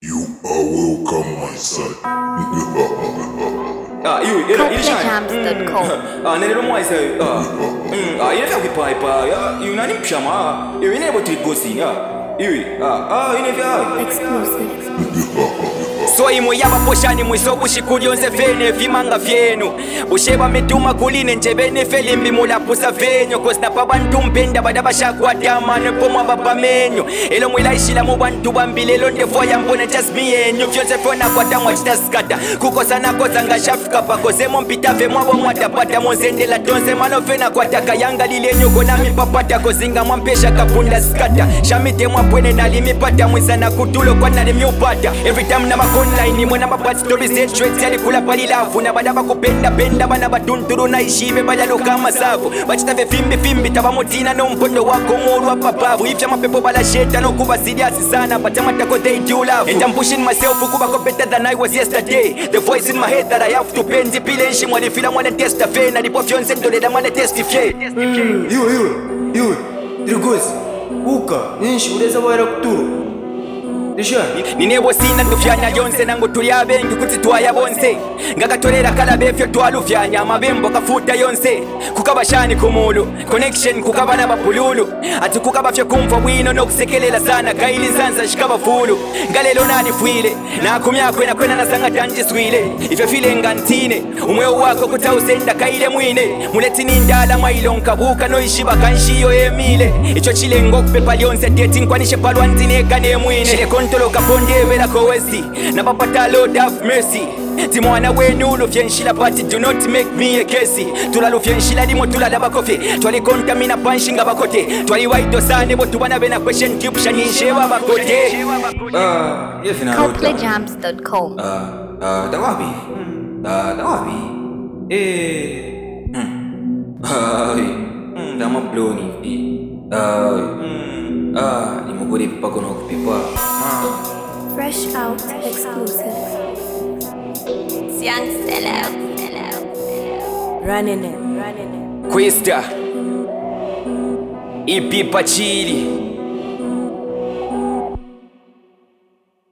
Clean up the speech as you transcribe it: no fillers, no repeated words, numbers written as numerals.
You are welcome, my son. CopleyJams.com. Nero mo isa ina fa kipa you na ni pshama you ina able to go sing ina fa Exclusive. So imwe yabaposhani mwisobushi kulyonze fene vimanga vyenu busheba mituma kuline njebene felimbi mulapusa venyo kosnapa bantu mpenda badabashakwatama pomwa babamenyo elo mwilaishila mu bantu bambile elo ndefoya mbone jasmiyenyu vyonse fona kwatamwa chitaskata kukosana koza ngashafika pakozemo mpitave mwabo mwatapata monzendela tonze malofena kwataka yanga lilenyo kona mipapata kozinga mwampesha kapunda skata shamite mwapwene nalimipata mwisana kutulo kwa nalimyupata every time na online mwana mabad stories and trends yali kula pali lafu na badaba kupenda penda bana batunturu na ishibe bajalo kama safu bachitave fimbi tabamutina no mpondo wako murwa papavu ifya mapepo bala sheta no kuba serious sana but amatako they do love and I'm pushing myself kuba go better than I was yesterday the voice in my head that I have to bend the pilenshi mwali fila mwana testa fe na lipo fyonse ndole da mwana testify you Rugozi uka ninshi ureza wera kuturu ninebo sina ndufyanya yonse nango tuli abengi kuti twayabonse ngakatorera kalabefyo twalufyanya amabembo kafuta yonse kukabashani kumulu connection kukabana bapululu ati kukabafye kumva bwino nokusekelela sana kaili nsanza shikaba fulu ngalelo nani fwile nakumyakwe nakwena nasanga tanjiswile ife file ngantine umweo wako kutausenda kaile mwine muletini ndala mwailo nkabuka noishiba kanshiyo emile icho chilengo kupepa lyonse teti nkwanishe palwa ntineka ne mwine kontolo kaponde vela kowesi na papata Lord have mercy timwana wenu lufyenshila but do not make me a case tulalufyenshila limo tulalaba kofe twalikontamina panshinga bakote twaliwaito sane botu bana bena question tube shanishe babakote CopleyJams.com. Dawabi dama bloni ni mugore pako no kupipa Fresh out exclusive. Young Stella. Questa ipi pachili